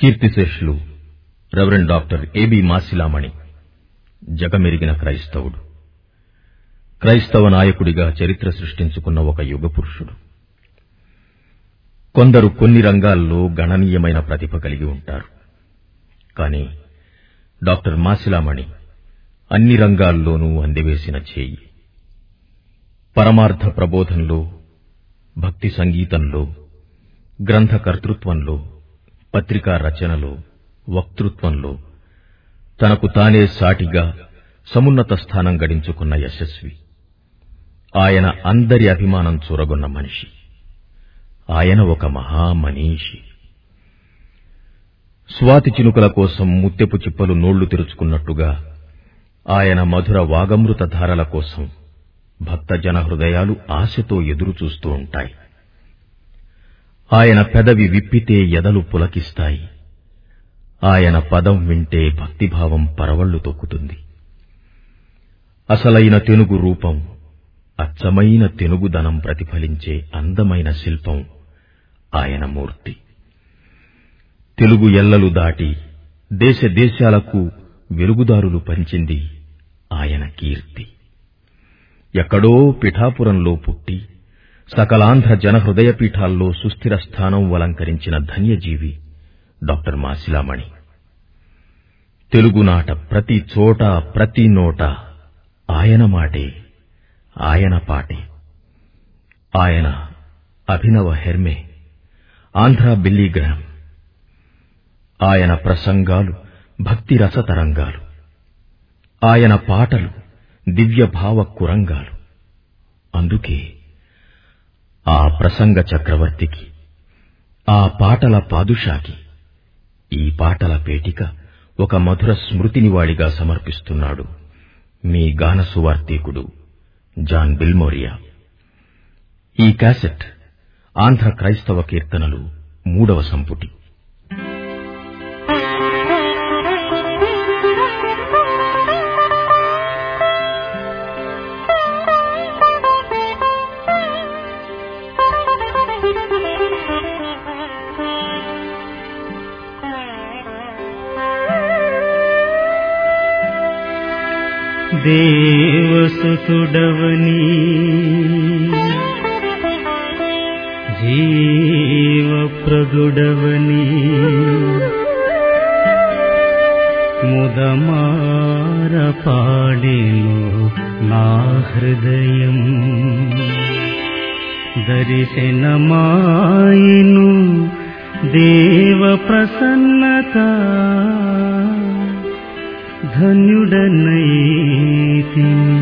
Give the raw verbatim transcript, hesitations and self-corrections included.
కీర్తిశేషులు reverend doctor AB Masilamani జగమెరిగిన క్రైస్తవుడు. క్రైస్తవ నాయకుడిగా చరిత్ర సృష్టించుకున్న ఒక యుగ పురుషుడు. కొందరు కొన్ని రంగాల్లో గణనీయమైన ప్రతిభ కలిగి ఉంటారు. కానీ డాక్టర్ మాసిలామణి అన్ని రంగాల్లోనూ అందివేసిన చేయి. పరమార్థ ప్రబోధంలో, భక్తి సంగీతంలో, గ్రంథ కర్తృత్వంలో, పత్రికా రచనలో, వక్తృత్వంలో తనకు తానే సాటిగా సమున్నత స్థానం గడించుకున్న యశస్వి. ఆయన అందరి అభిమానం చూరగొన్న మనిషి. ఆయన ఒక మహామనీషి. స్వాతి చినుకల కోసం ముత్యపు చిప్పలు నోళ్లు తెరుచుకున్నట్టుగా ఆయన మధుర వాగమృత ధారల కోసం భక్తజన హృదయాలు ఆశతో ఎదురుచూస్తూ ఉంటాయి. ఆయన పెదవి విప్పితే ఎదలు పులకిస్తాయి. ఆయన పదం వింటే భక్తిభావం పరవళ్లు తొక్కుతుంది. అసలైన తెనుగు రూపం, అచ్చమైన తెనుగుదనం ప్రతిఫలించే అందమైన శిల్పం ఆయన మూర్తి. తెలుగు ఎల్లలు దాటి దేశ దేశాలకు వెలుగుదారులు పంచింది ఆయన కీర్తి. ఎక్కడో పిఠాపురంలో పుట్టి సకలాంధ్ర జనహృదయ పీఠాల్లో సుస్థిర స్థానం అలంకరించిన ధన్యజీవి డాక్టర్ మాసిలామణి. తెలుగునాట ప్రతి చోట ప్రతి నోట ఆయన మాటే, ఆయన పాటే. ఆయన అభినవ హెర్మే, ఆంధ్ర బిల్లీగ్రామ్. ఆయన ప్రసంగాలు భక్తి రసతరంగాలు. ఆయన పాటలు దివ్య భావ కురంగాలు. అందుకే ఆ ప్రసంగ చక్రవర్తికి, ఆ పాటల పాదుషాకి ఈ పాటల పేటిక ఒక మధుర స్మృతినివాడిగా సమర్పిస్తున్నాడు మీ గాన సువార్తీకుడు జాన్ బిల్మోరియా. ఈ క్యాసెట్ ఆంధ్ర క్రైస్తవ కీర్తనలు మూడవ సంపుటి. దేవసుతుడవని జీవప్రదుడవని ముదమార పాడెను నా హృదయం. దర్శనమాయెను దేవ ప్రసన్నత, ధన్యుడనైతిని.